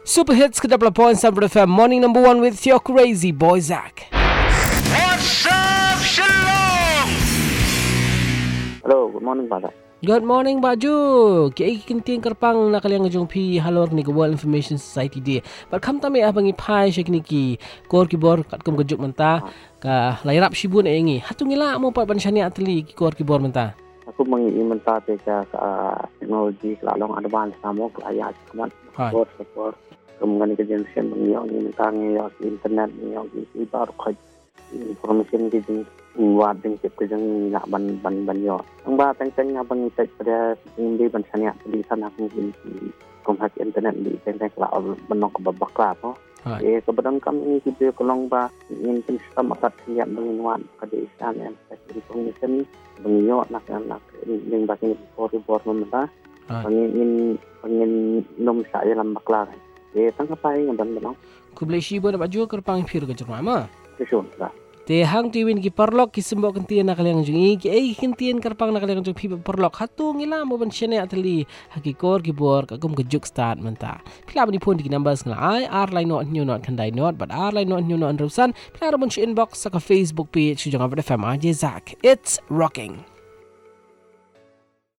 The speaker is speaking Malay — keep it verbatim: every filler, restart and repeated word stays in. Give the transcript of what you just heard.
Super hits ke double point Sampai F M Morning number one with your crazy boy Zach. What's up, Shalom? Hello, good morning, Pak. Good morning Baju. Kiai kinting kerpang nak kalian ngejong pi halor ni ke World Information Society dia. But kam tami ah bangi pai syek ni ki kor kibor kat kum kejuk mentah ka lairap shibun e ngi. Hatu ngila mo pa ban syani atli ki kor kibor mentah. Aku mengi mentah te ka teknologi kelalong advance samo ke ayat kuat support support kemudian ke generation mengiong ni mentah ngiong internet ngiong ki baru khaj information ki jing buat ding cip ke jing nak ban ban ban yo. Ang ba teng teng abang ni tek pada indi ban syani di sana aku ni kompak internet di teng teng la benok babakla po. Eh kebetulan kami kita kolong ba ingin sistem atas siap menguat kedesan yang information beliau nak-nak yang bagi report mentah ingin ingin nom saya dalam baklar. Eh tangkap apa yang benar? Kubleshi bo na Baju kerpang pir ke jerma ma. Sesun lah. Te hang tiwin ki perlok ki sembok kentian nak kalian jungi ki ai kentian kerpang nak kalian jung pi perlok hatu ngila mo ban syane atli haki kor ki bor ka gum kejuk start mentah. Pila bani pun di numbers ngala ai r line not new not kandai not but r line not new not rusan pila rabon inbox sa ka Facebook page jung F M Zach. It's rocking.